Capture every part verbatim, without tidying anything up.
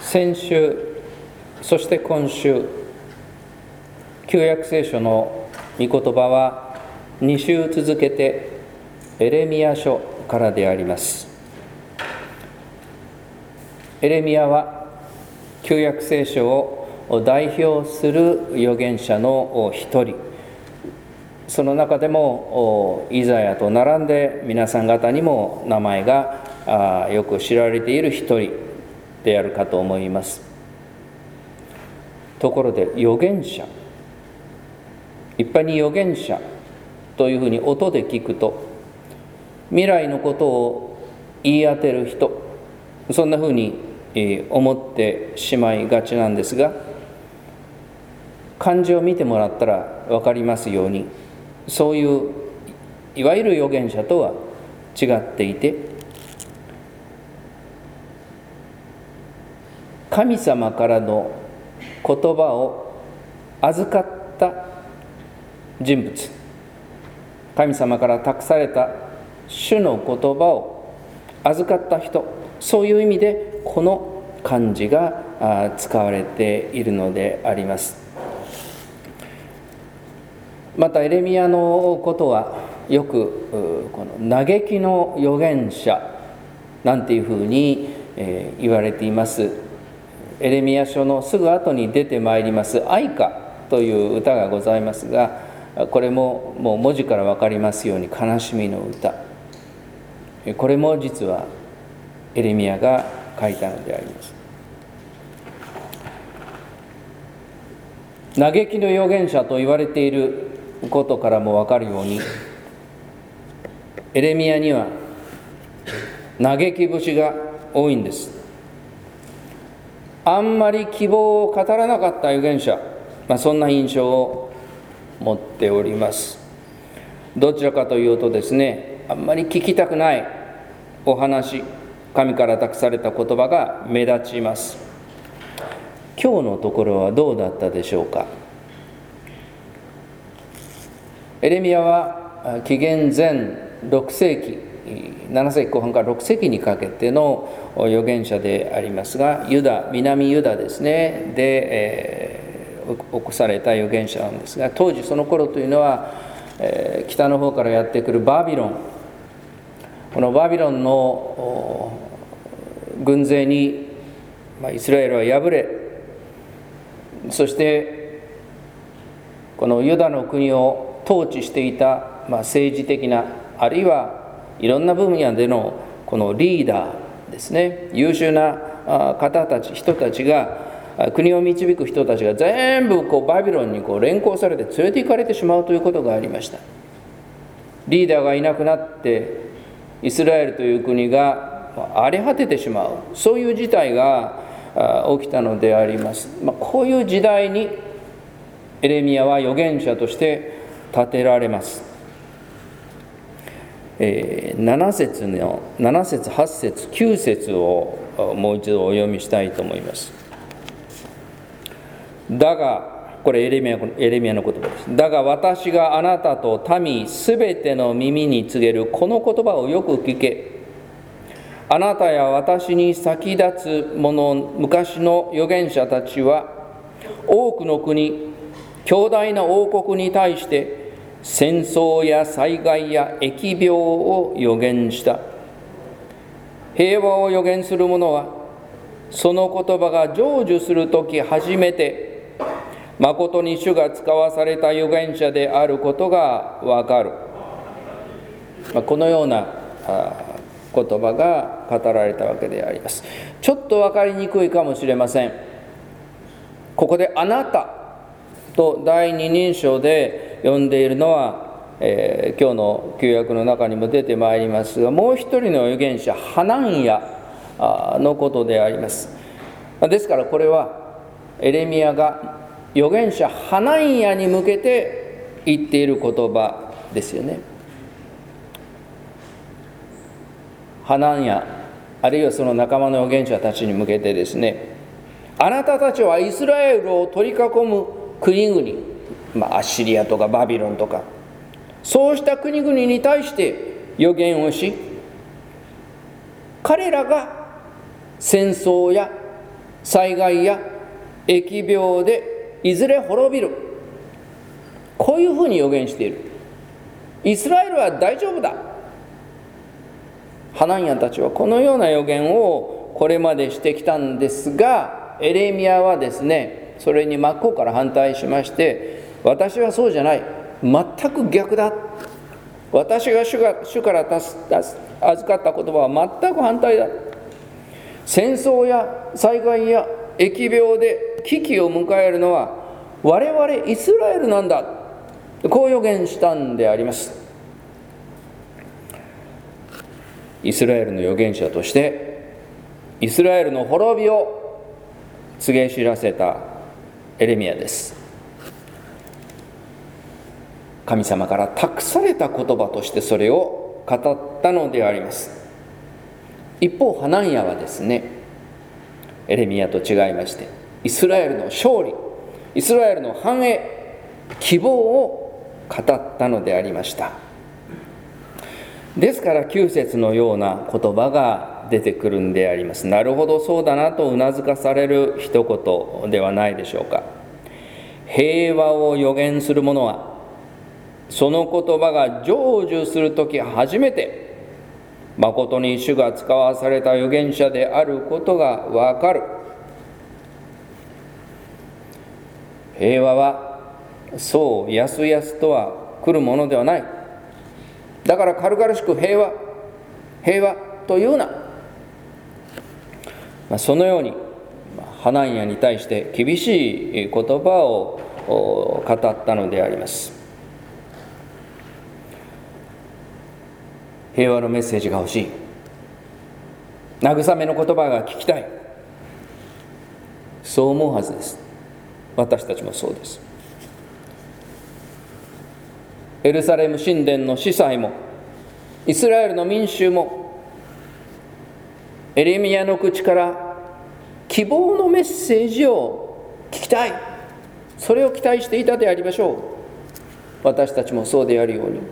先週、そして今週、旧約聖書の御言葉はに週続けてエレミヤ書からであります。エレミヤは旧約聖書を代表する預言者の一人、その中でもイザヤと並んで皆さん方にも名前がよく知られている一人であるかと思います。ところで預言者、一般に預言者というふうに音で聞くと、未来のことを言い当てる人、そんなふうに思ってしまいがちなんですが、漢字を見てもらったら分かりますように、そういういわゆる預言者とは違っていて、神様からの言葉を預かった人物、神様から託された主の言葉を預かった人、そういう意味でこの漢字が使われているのであります。またエレミヤのことはよくこの嘆きの預言者なんていうふうに言われています。エレミヤ書のすぐ後に出てまいります哀歌という歌がございますが、これももう文字から分かりますように悲しみの歌、これも実はエレミヤが書いたのであります。嘆きの預言者と言われていることからも分かるように、エレミヤには嘆き節が多いんです。あんまり希望を語らなかった預言者、まあ、そんな印象を持っております。どちらかというとですね、あんまり聞きたくないお話、神から託された言葉が目立ちます。今日のところはどうだったでしょうか。エレミヤは紀元前ろく世紀、なな世紀後半からろく世紀にかけての預言者でありますが、ユダ、南ユダですねで、えー、起こされた預言者なんですが、当時その頃というのは、えー、北の方からやってくるバビロン、このバビロンの軍勢に、まあ、イスラエルは敗れ、そしてこのユダの国を統治していた、まあ、政治的な、あるいはいろんな分野でのこのリーダーですね、優秀な方たち、人たちが、国を導く人たちが全部こうバビロンにこう連行されて連れて行かれてしまうということがありました。リーダーがいなくなってイスラエルという国が荒れ果ててしまう、そういう事態が起きたのであります。まあ、こういう時代にエレミヤは預言者として立てられます。えー、なな節のなな節、はち節、きゅう節をもう一度お読みしたいと思います。だが、これエレミヤ、エレミヤの言葉です。だが私があなたと民すべての耳に告げるこの言葉をよく聞け。あなたや私に先立つ者、昔の預言者たちは多くの国、強大な王国に対して戦争や災害や疫病を予言した。平和を予言する者はその言葉が成就するとき初めて誠に主が使わされた預言者であることがわかる。このような言葉が語られたわけであります。ちょっと分かりにくいかもしれません。ここであなたと第二人称で呼んでいるのは、えー、今日の旧約の中にも出てまいりますが、もう一人の預言者ハナンヤのことであります。ですからこれはエレミヤが預言者ハナンヤに向けて言っている言葉ですよね。ハナンヤ、あるいはその仲間の預言者たちに向けてですね、あなたたちはイスラエルを取り囲む国々、まあ、アッシリアとかバビロンとか、そうした国々に対して預言をし、彼らが戦争や災害や疫病でいずれ滅びる。こういうふうに予言している。イスラエルは大丈夫だ。ハナンヤたちはこのような予言をこれまでしてきたんですが、エレミヤはですね、それに真っ向から反対しまして、私はそうじゃない、全く逆だ。私が主が主から預かった言葉は全く反対だ。戦争や災害や疫病で危機を迎えるのは我々イスラエルなんだ。こう予言したんであります。イスラエルの預言者としてイスラエルの滅びを告げ知らせたエレミヤです。神様から託された言葉としてそれを語ったのであります。一方ハナンヤはですね、エレミヤと違いましてイスラエルの勝利、イスラエルの繁栄、希望を語ったのでありました。ですからきゅう節のような言葉が出てくるんであります。なるほど、そうだなとうなずかされる一言ではないでしょうか。平和を予言する者はその言葉が成就するとき初めて誠に主が使わされた預言者であることがわかる。平和はそうやすやすとは来るものではない。だから軽々しく平和平和というな、まあ、そのようにハナンヤに対して厳しい言葉を語ったのであります。平和のメッセージが欲しい、慰めの言葉が聞きたい、そう思うはずです。私たちもそうです。エルサレム神殿の司祭もイスラエルの民衆もエレミヤの口から希望のメッセージを聞きたい、それを期待していたでありましょう。私たちもそうであるように、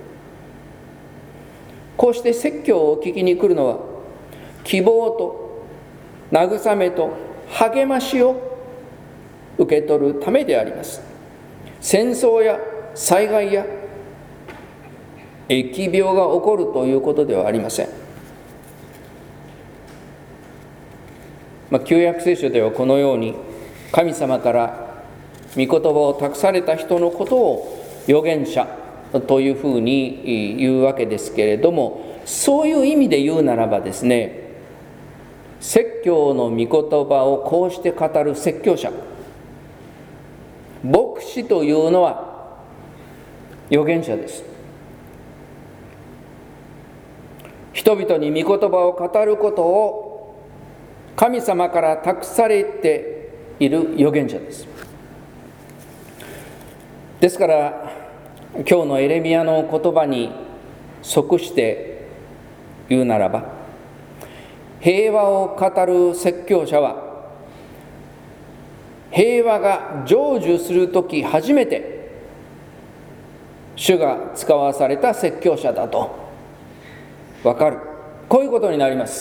こうして説教を聞きに来るのは希望と慰めと励ましを受け取るためであります。戦争や災害や疫病が起こるということではありません。まあ、旧約聖書ではこのように神様から御言葉を託された人のことを預言者というふうに言うわけですけれども、そういう意味で言うならばですね、説教の御言葉をこうして語る説教者、牧師というのは預言者です。人々に御言葉を語ることを神様から託されている預言者です。ですから今日のエレミヤの言葉に即して言うならば、平和を語る説教者は平和が成就するとき初めて主が使わされた説教者だと分かる、こういうことになります。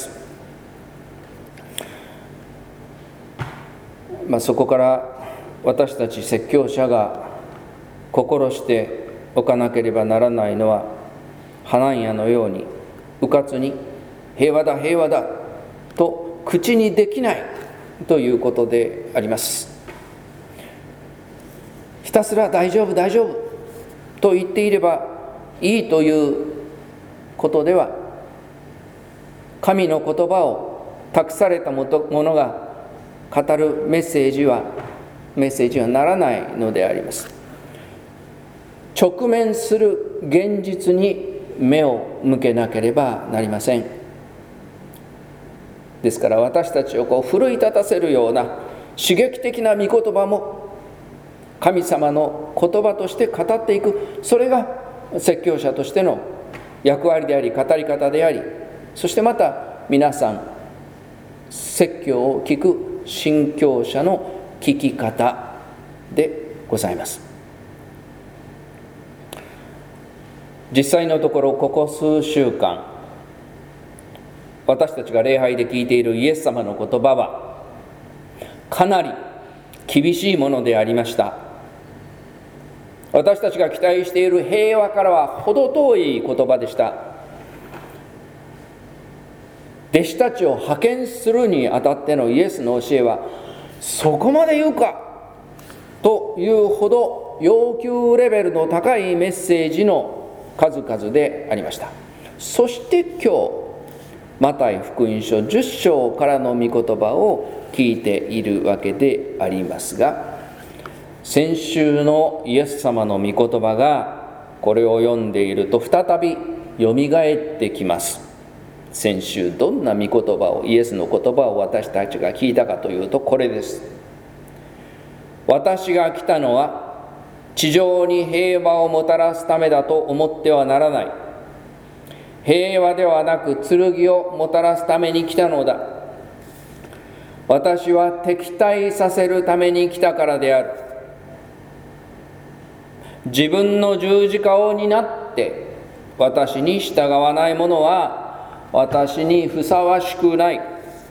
まあ、そこから私たち説教者が心しておかなければならないのは、ハナンヤのようにうかつに平和だ平和だと口にできないということであります。ひたすら大丈夫大丈夫と言っていればいいということでは、神の言葉を託されたものが語るメッセージはメッセージはならないのであります。直面する現実に目を向けなければなりません。ですから私たちをこう奮い立たせるような刺激的な御言葉も神様の言葉として語っていく、それが説教者としての役割であり語り方であり、そしてまた皆さん説教を聞く信教者の聞き方でございます。実際のところここ数週間、私たちが礼拝で聞いているイエス様の言葉はかなり厳しいものでありました。私たちが期待している平和からは程遠い言葉でした。弟子たちを派遣するにあたってのイエスの教えは、そこまで言うかというほど要求レベルの高いメッセージの数々でありました。そして今日、マタイ福音書じゅっ章からの御言葉を聞いているわけでありますが、先週のイエス様の御言葉がこれを読んでいると再びよみがえってきます。先週どんな御言葉を、イエスの言葉を私たちが聞いたかというとこれです。私が来たのは地上に平和をもたらすためだと思ってはならない。平和ではなく剣をもたらすために来たのだ。私は敵対させるために来たからである。自分の十字架を担って私に従わない者は私にふさわしくない。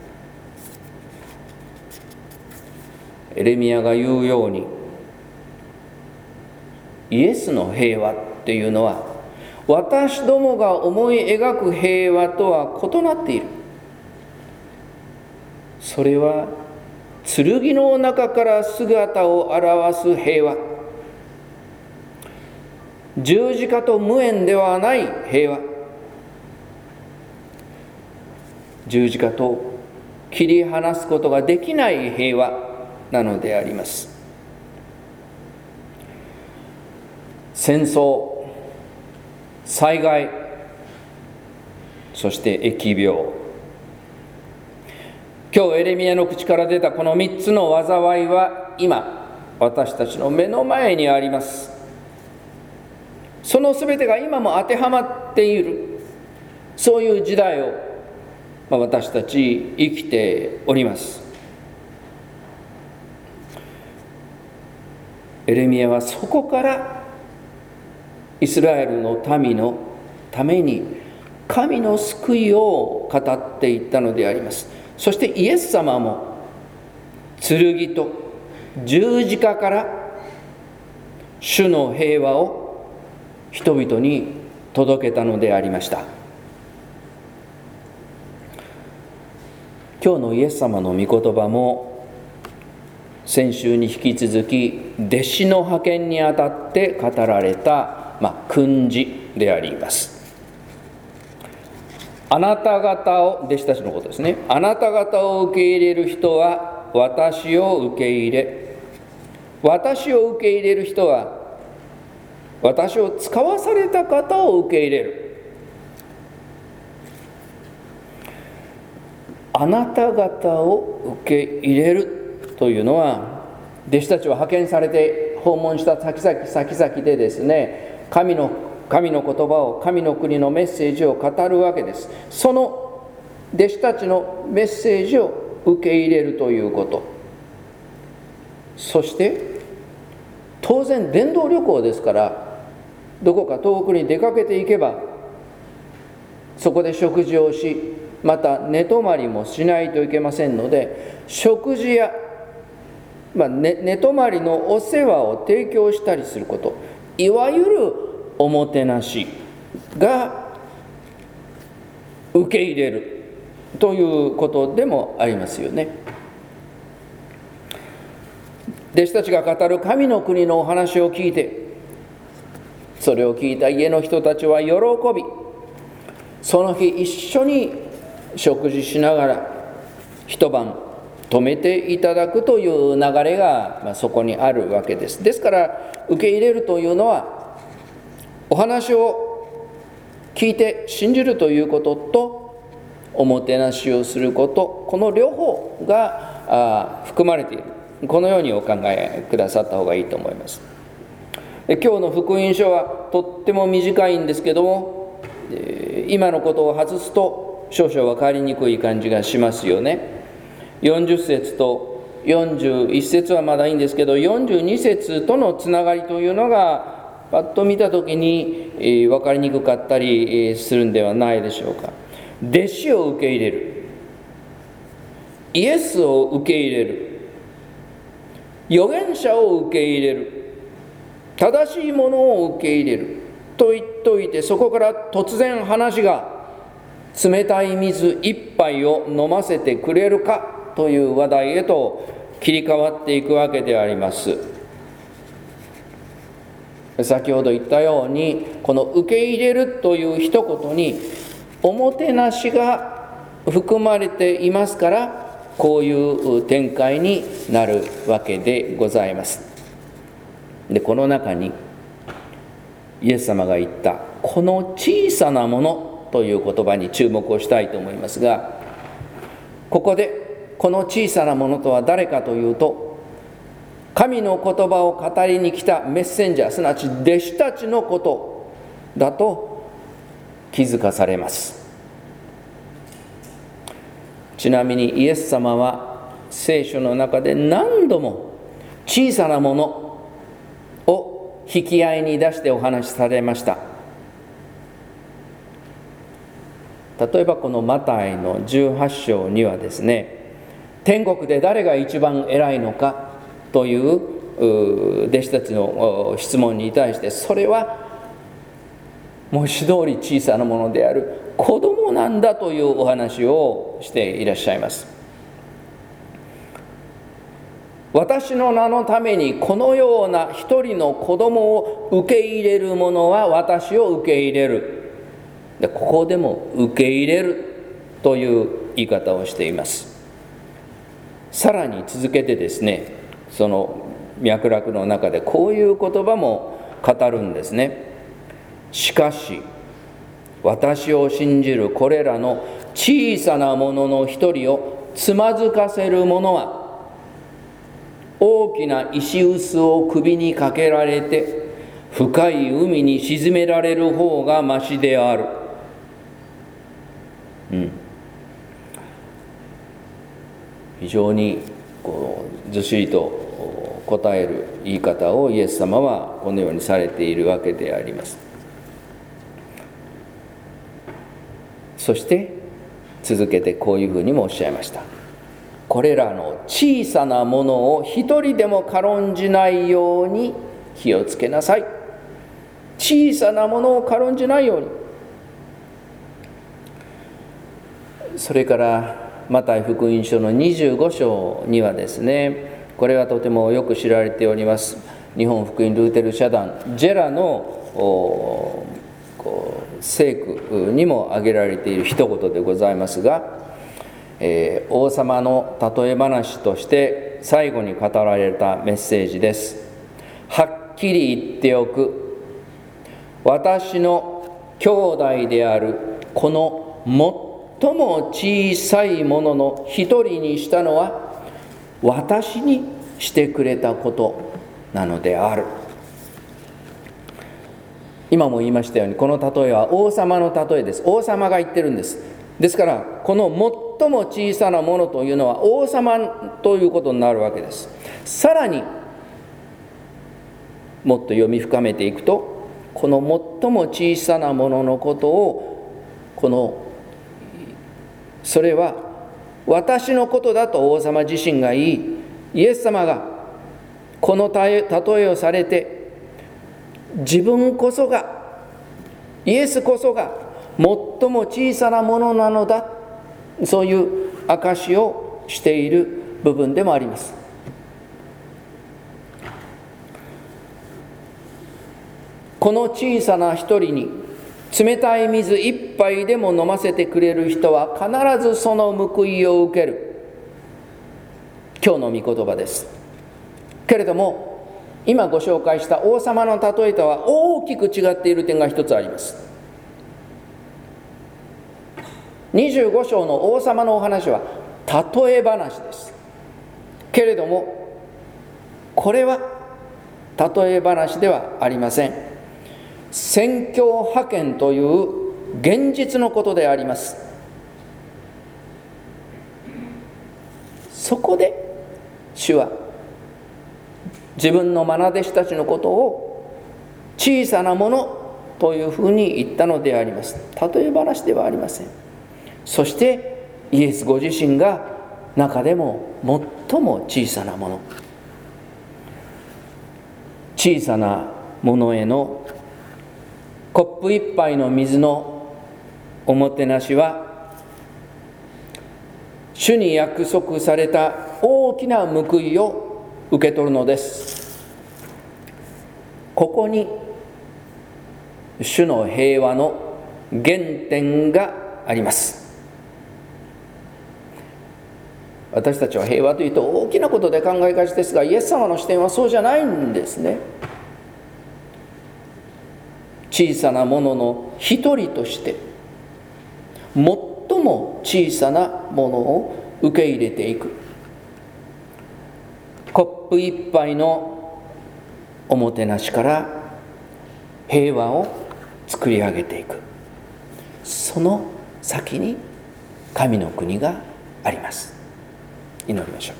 エレミヤが言うように、イエスの平和っていうのは私どもが思い描く平和とは異なっている。それは剣の中から姿を現す平和、十字架と無縁ではない平和、十字架と切り離すことができない平和なのであります。戦争、災害、そして疫病、今日エレミヤの口から出たこの三つの災いは今私たちの目の前にあります。そのすべてが今も当てはまっている、そういう時代を私たち生きております。エレミヤはそこからイスラエルの民のために神の救いを語っていったのであります。そしてイエス様も剣と十字架から主の平和を人々に届けたのでありました。今日のイエス様の御言葉も先週に引き続き弟子の派遣にあたって語られた、まあ、訓示であります。あなた方を、弟子たちのことですね、あなた方を受け入れる人は私を受け入れ、私を受け入れる人は私を使わされた方を受け入れる。あなた方を受け入れるというのは、弟子たちは派遣されて訪問した先々先々でですね、神の神の言葉を、神の国のメッセージを語るわけです。その弟子たちのメッセージを受け入れるということ、そして当然伝道旅行ですから、どこか遠くに出かけていけばそこで食事をし、また寝泊まりもしないといけませんので、食事や、まあ、寝, 寝泊まりのお世話を提供したりすること、いわゆるおもてなしが受け入れるということでもありますよね。弟子たちが語る神の国のお話を聞いて、それを聞いた家の人たちは喜び、その日一緒に食事しながら一晩泊めていただくという流れが、まあ、そこにあるわけです。ですから受け入れるというのは、お話を聞いて信じるということとおもてなしをすること、この両方が含まれている、このようにお考えくださった方がいいと思います。今日の福音書はとっても短いんですけども、今のことを外すと少々分かりにくい感じがしますよね。よんじゅっ節とよんじゅういち節はまだいいんですけど、よんじゅうに節とのつながりというのがパッと見たときに、えー、分かりにくかったり、えー、するんではないでしょうか。弟子を受け入れる、イエスを受け入れる、 預言者を受け入れる、正しいものを受け入れると言っておいて、そこから突然話が冷たい水一杯を飲ませてくれるかという話題へと切り替わっていくわけであります。先ほど言ったように、この受け入れるという一言におもてなしが含まれていますから、こういう展開になるわけでございます。で、この中にイエス様が言ったこの小さなものという言葉に注目をしたいと思いますが、ここでこの小さなものとは誰かというと、神の言葉を語りに来たメッセンジャー、すなわち弟子たちのことだと気づかされます。ちなみにイエス様は聖書の中で何度も小さなものを引き合いに出してお話しされました。例えばこのマタイのじゅうはち章にはですね、天国で誰が一番偉いのかという弟子たちの質問に対して、それは文字通り小さなものである子供なんだというお話をしていらっしゃいます。私の名のためにこのような一人の子供を受け入れる者は私を受け入れる。で、ここでも受け入れるという言い方をしています。さらに続けてですね、その脈絡の中でこういう言葉も語るんですね。しかし私を信じるこれらの小さなものの一人をつまずかせる者は、大きな石臼を首にかけられて深い海に沈められる方がましである。うん、非常にこうずっしりと答える言い方をイエス様はこのようにされているわけであります。そして続けてこういうふうにもおっしゃいました。これらの小さなものを一人でも軽んじないように気をつけなさい。小さなものを軽んじないように。それからマタイ福音書のにじゅうご章にはですね、これはとてもよく知られております、日本福音ルーテル社団ジェラの聖句にも挙げられている一言でございますが、えー、王様の例え話として最後に語られたメッセージです。はっきり言っておく。私の兄弟であるこの最も小さいものの一人にしたのは私にしてくれたことなのである。今も言いましたように、この例えは王様の例えです。王様が言ってるんです。ですからこの最も小さなものというのは王様ということになるわけです。さらにもっと読み深めていくと、この最も小さなもののことを、このそれは私のことだと王様自身が言い、イエス様がこの例えをされて、自分こそが、イエスこそが最も小さなものなのだ、そういう証しをしている部分でもあります。この小さな一人に冷たい水一杯でも飲ませてくれる人は必ずその報いを受ける。今日の御言葉です。けれども今ご紹介した王様の例えとは大きく違っている点が一つあります。にじゅうご章の王様のお話は例え話です。けれどもこれは例え話ではありません。宣教派遣という現実のことであります。そこで主は自分の愛弟子たちのことを小さなものというふうに言ったのであります。例え話ではありません。そしてイエスご自身が中でも最も小さなもの、 小さなものへのコップ一杯の水のおもてなしは、主に約束された大きな報いを受け取るのです。ここに主の平和の原点があります。私たちは平和というと大きなことで考えがちですが、イエス様の視点はそうじゃないんですね。小さなものの一人として最も小さなものを受け入れていく、コップ一杯のおもてなしから平和を作り上げていく、その先に神の国があります。祈りましょう。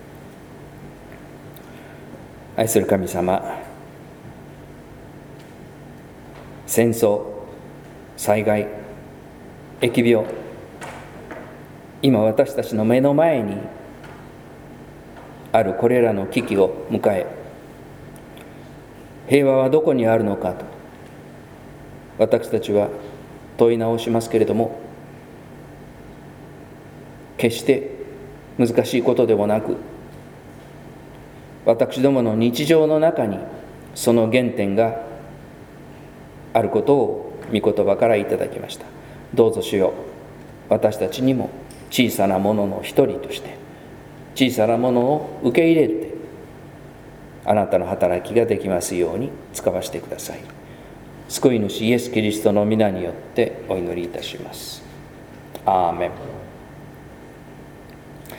愛する神様、戦争、災害、疫病、今私たちの目の前にあるこれらの危機を迎え、平和はどこにあるのかと私たちは問い直しますけれども、決して難しいことでもなく、私どもの日常の中にその原点があることを御言葉からいただきました。どうぞ主よ、私たちにも小さなものの一人として小さなものを受け入れて、あなたの働きができますように使わせてください。救い主イエス・キリストの皆によってお祈りいたします。アーメン。